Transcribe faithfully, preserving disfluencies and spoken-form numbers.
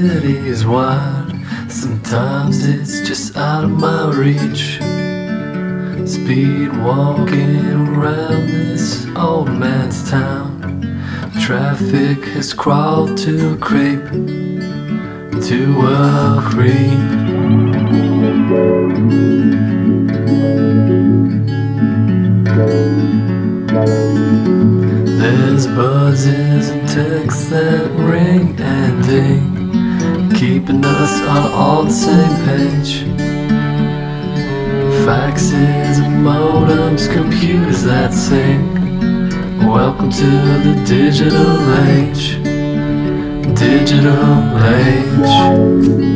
city is wide. Sometimes it's just out of my reach. Speed walking around this old man's town. Traffic has crawled to a creep, to a creep. There's buzzes and texts that ring and ding, keeping us on all the same page. Faxes and modems, computers that sing. Welcome to the digital age. Digital age.